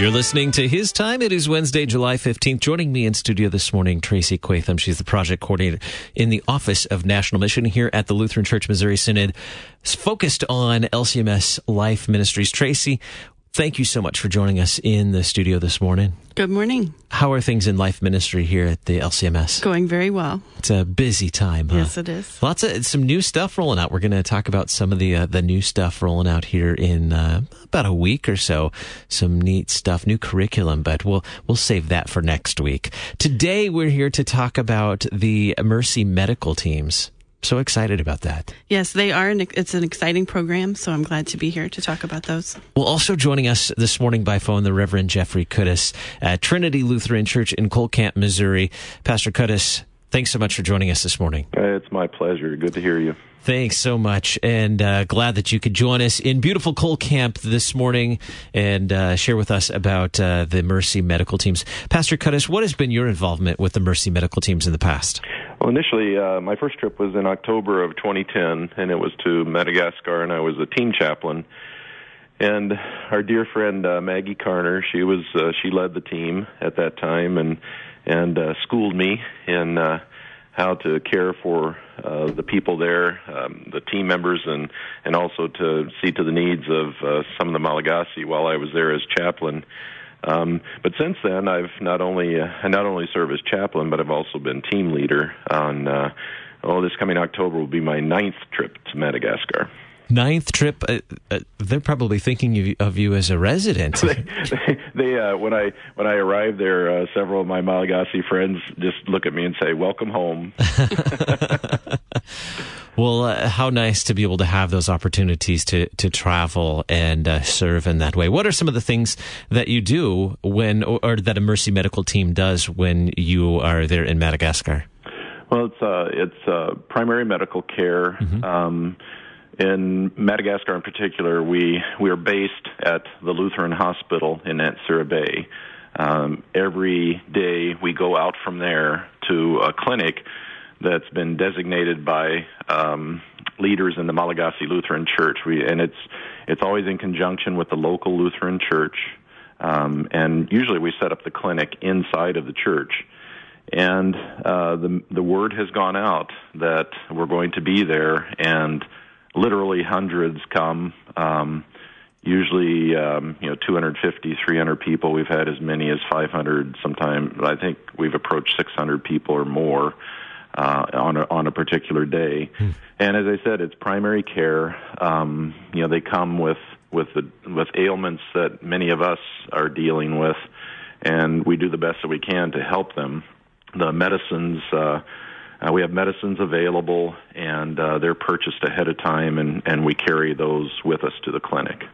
You're listening to His Time. It is Wednesday, July 15th. Joining me in studio this morning, Tracy Quatham. She's the project coordinator in the Office of National Mission here at the Lutheran Church Missouri Synod, focused on LCMS Life Ministries. Tracy, thank you so much for joining us in the studio this morning. Good morning. How are things in life ministry here at the LCMS? Going very well. It's a busy time, huh? Yes, it is. Lots of some new stuff rolling out. We're going to talk about some of the new stuff rolling out here in about a week or so. Some neat stuff, new curriculum, but we'll save that for next week. Today we're here to talk about the Mercy medical teams. So excited about that. Yes, they are. It's an exciting program, so I'm glad to be here to talk about those. Well, also joining us this morning by phone, the Reverend Jeffrey Kudis at Trinity Lutheran Church in Cole Camp, Missouri. Pastor Kudis, thanks so much for joining us this morning. It's my pleasure. Good to hear you. Thanks so much, and glad that you could join us in beautiful Cole Camp this morning and share with us about the Mercy medical teams. Pastor Kudis, what has been your involvement with the Mercy medical teams in the past? Well, initially, my first trip was in October of 2010, and it was to Madagascar, and I was a team chaplain. And our dear friend Maggie Carner, she led the team at that time, and schooled me in how to care for the people there, the team members, and also to see to the needs of some of the Malagasy while I was there as chaplain. But since then, I've not only served as chaplain, but I've also been team leader on, this coming October will be my 9th trip to Madagascar. 9th trip? They're probably thinking of you as a resident. they when I arrived there, several of my Malagasy friends just look at me and say, "Welcome home." Well, how nice to be able to have those opportunities to travel and serve in that way. What are some of the things that you do or that a Mercy medical team does when you are there in Madagascar? Well, it's primary medical care. Mm-hmm. In Madagascar in particular, we are based at the Lutheran Hospital in Natsira Bay. Every day we go out from there to a clinic that's been designated by leaders in the Malagasy Lutheran Church. And it's always in conjunction with the local Lutheran church. And usually we set up the clinic inside of the church. And the word has gone out that we're going to be there, and literally hundreds come, usually 250, 300 people. We've had as many as 500 sometimes. I think we've approached 600 people or more on a particular day. And as I said, it's primary care. They come with ailments that many of us are dealing with, and we do the best that we can to help them. The medicines, we have medicines available, and they're purchased ahead of time, and we carry those with us to the clinic.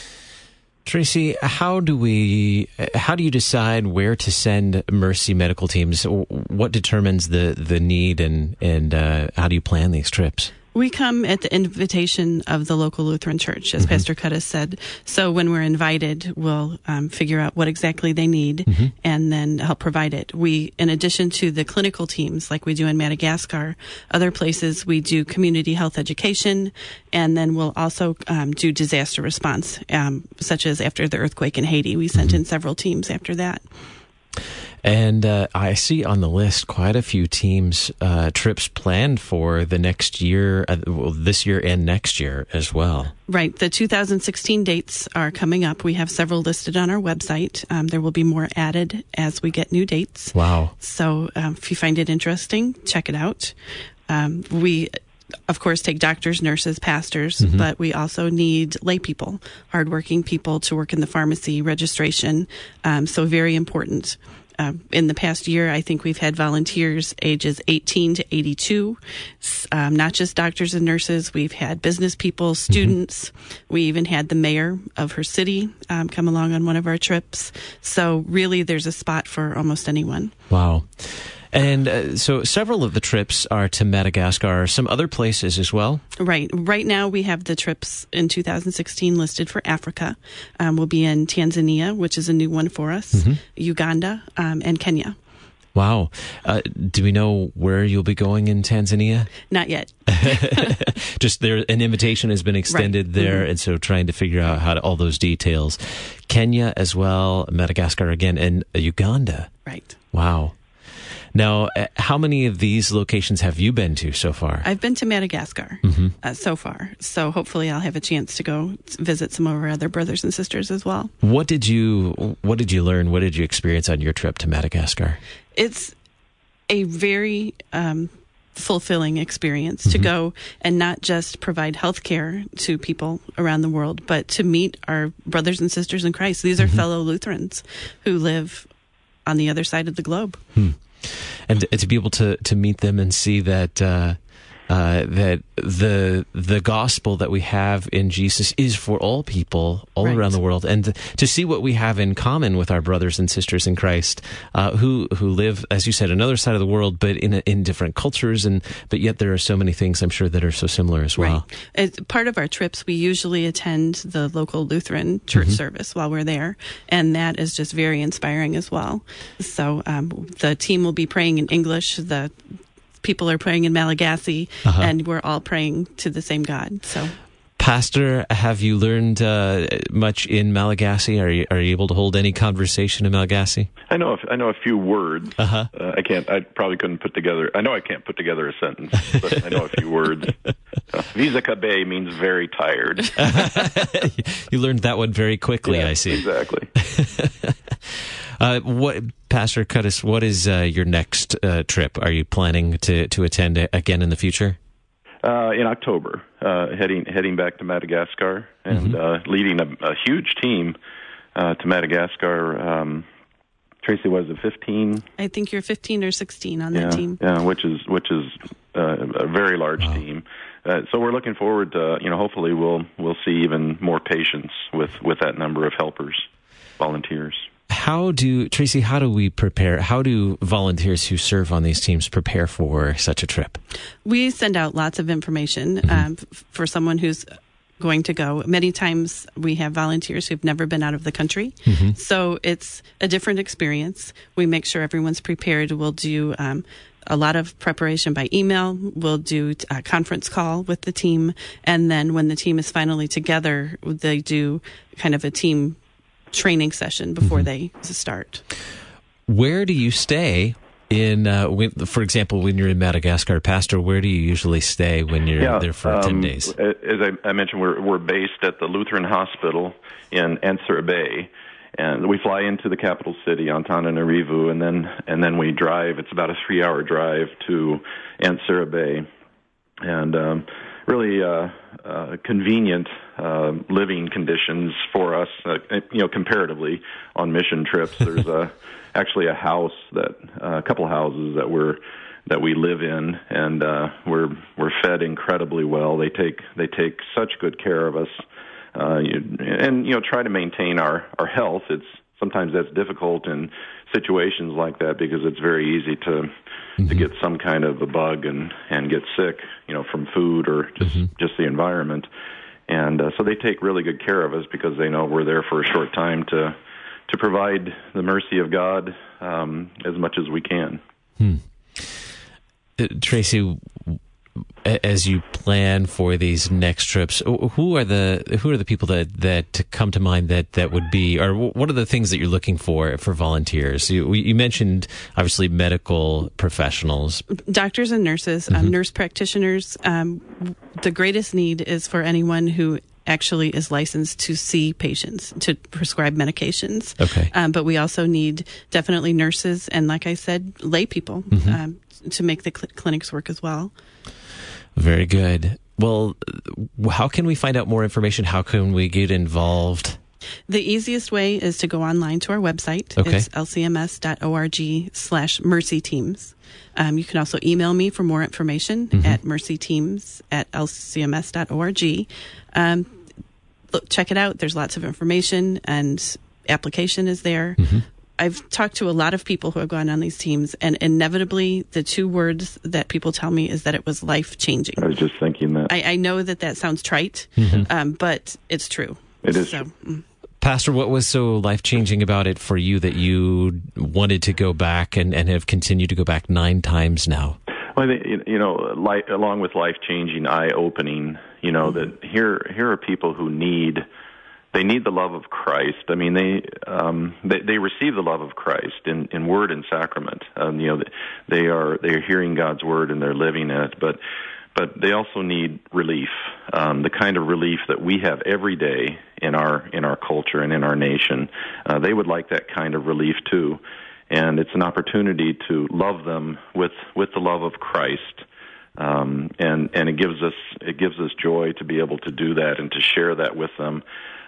Tracy, how do you decide where to send Mercy medical teams? What determines the need, and how do you plan these trips? We come at the invitation of the local Lutheran Church, as Pastor Kudis said. So when we're invited, we'll figure out what exactly they need and then help provide it. We, in addition to the clinical teams like we do in Madagascar, other places we do community health education, and then we'll also do disaster response, such as after the earthquake in Haiti. We sent in several teams after that. And I see on the list quite a few teams, trips planned for the next year, this year and next year as well. Right. The 2016 dates are coming up. We have several listed on our website. There will be more added as we get new dates. Wow. So if you find it interesting, check it out. We, of course, take doctors, nurses, pastors, but we also need lay people, hardworking people to work in the pharmacy, registration. So very important. In the past year, I think we've had volunteers ages 18 to 82, not just doctors and nurses. We've had business people, students. We even had the mayor of her city come along on one of our trips. So really, there's a spot for almost anyone. Wow. And so several of the trips are to Madagascar. Some other places as well? Right. Right now we have the trips in 2016 listed for Africa. We'll be in Tanzania, which is a new one for us, Uganda, and Kenya. Wow. Do we know where you'll be going in Tanzania? Not yet. Just there, an invitation has been extended there, and so trying to figure out how to all those details. Kenya as well, Madagascar again, and Uganda. Right. Wow. Now, how many of these locations have you been to so far? I've been to Madagascar so far. So hopefully I'll have a chance to go visit some of our other brothers and sisters as well. What did you learn? What did you experience on your trip to Madagascar? It's a very fulfilling experience to go and not just provide health care to people around the world, but to meet our brothers and sisters in Christ. These are fellow Lutherans who live on the other side of the globe. And to be able to meet them and see that that the gospel that we have in Jesus is for all people all around the world, and to see what we have in common with our brothers and sisters in Christ who live, as you said, another side of the world, but in different cultures, but yet there are so many things I'm sure that are so similar as well. Right. As part of our trips, we usually attend the local Lutheran church service while we're there, and that is just very inspiring as well. So the team will be praying in English. The people are praying in Malagasy, and we're all praying to the same God. So, Pastor, have you learned much in Malagasy? Are you able to hold any conversation in Malagasy? I know a few words. I probably couldn't put together. I know I can't put together a sentence, but I know a few words. Visa Kabe means very tired. You learned that one very quickly. Yeah, I see. Exactly. Pastor Cudis, what is your next trip? Are you planning to attend again in the future? In October, heading back to Madagascar and leading a huge team to Madagascar. Tracy, was it 15? I think you're 15 or 16 on that team. Yeah, which is a very large team. So we're looking forward to, hopefully we'll see even more patients with that number of helpers, volunteers. Tracy, how do we prepare? How do volunteers who serve on these teams prepare for such a trip? We send out lots of information for someone who's going to go. Many times we have volunteers who've never been out of the country. So it's a different experience. We make sure everyone's prepared. We'll do a lot of preparation by email. We'll do a conference call with the team. And then when the team is finally together, they do kind of a team training session before they start. Where do you stay for example, when you're in Madagascar, Pastor? Where do you usually stay when you're there for 10 days? As I mentioned, we're based at the Lutheran Hospital in Antsirabe, and we fly into the capital city, Antananarivo, and then we drive. It's about a 3-hour drive to Antsirabe, and really convenient living conditions for us, comparatively on mission trips. There's actually a house a couple houses that we live in, and we're fed incredibly well. They take such good care of us, and try to maintain our health. Sometimes that's difficult in situations like that because it's very easy to get some kind of a bug and get sick, from food or just the environment. And so they take really good care of us because they know we're there for a short time to provide the mercy of God as much as we can. Tracy, as you plan for these next trips, who are the people that come to mind that would be, or what are the things that you're looking for volunteers? You mentioned obviously medical professionals, doctors and nurses, nurse practitioners. The greatest need is for anyone who actually is licensed to see patients, to prescribe medications. Okay. But we also need definitely nurses and, like I said, lay people to make the clinics work as well. Very good. Well, how can we find out more information? How can we get involved? The easiest way is to go online to our website. Okay. It's lcms.org/mercyteams. You can also email me for more information at mercyteams@lcms.org. Look, check it out. There's lots of information, and application is there. I've talked to a lot of people who have gone on these teams, and inevitably the two words that people tell me is that it was life-changing. I was just thinking that. I know that sounds trite, but it's true. It is. So, Pastor, what was so life-changing about it for you that you wanted to go back and have continued to go back 9 times now? Well, I think, along with life-changing, eye-opening, that here are people who need the love of Christ. I mean, they receive the love of Christ in word and sacrament. They are hearing God's word and they're living it, but they also need relief, the kind of relief that we have every day in our culture and in our nation. They would like that kind of relief too, and it's an opportunity to love them with the love of Christ. And it gives us joy to be able to do that and to share that with them.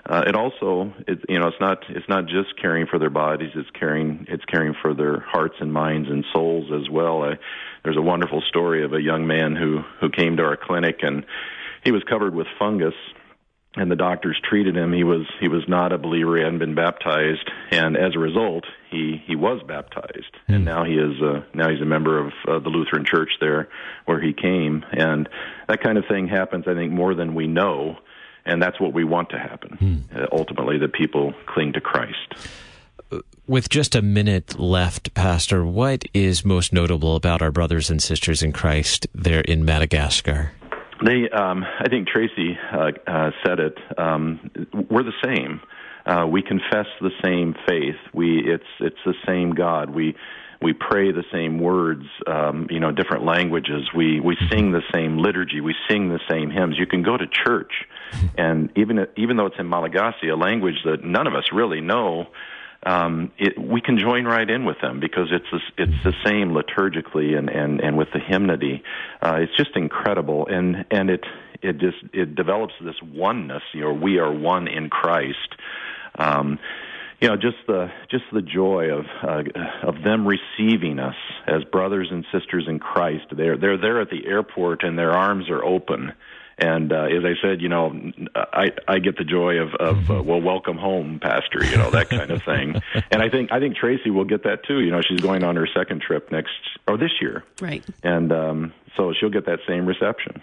It's not just caring for their bodies; it's caring for their hearts and minds and souls as well. There's a wonderful story of a young man who came to our clinic, and he was covered with fungus, and the doctors treated him. He was not a believer; he hadn't been baptized, and as a result, he was baptized, and now he's a member of the Lutheran Church there where he came, and that kind of thing happens, I think, more than we know. And that's what we want to happen, ultimately, that people cling to Christ. With just a minute left, Pastor, what is most notable about our brothers and sisters in Christ there in Madagascar? I think Tracy said it. We're the same. We confess the same faith. It's the same God. We pray the same words, different languages. We sing the same liturgy. We sing the same hymns. You can go to church, and even though it's in Malagasy, a language that none of us really know, we can join right in with them because it's the same liturgically and with the hymnody. It's just incredible, and it develops this oneness. We are one in Christ. Just the joy of them receiving us as brothers and sisters in Christ. They're there at the airport and their arms are open. And as I said, I get the joy of welcome home, Pastor, that kind of thing. And I think Tracy will get that too. She's going on her second trip this year, right? And so she'll get that same reception.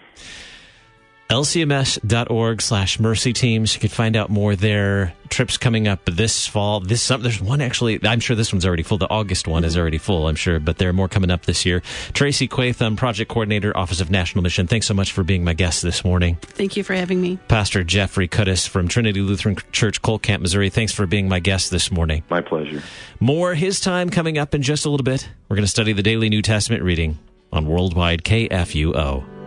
LCMS.org/mercy teams. You can find out more there. Trips coming up this fall, this summer. There's one actually, I'm sure this one's already full. The August one is already full, I'm sure, but there are more coming up this year. Tracy Quatham, Project Coordinator, Office of National Mission. Thanks so much for being my guest this morning. Thank you for having me. Pastor Jeffrey Kudis from Trinity Lutheran Church, Cole Camp, Missouri. Thanks for being my guest this morning. My pleasure. More His Time coming up in just a little bit. We're going to study the daily New Testament reading on Worldwide KFUO.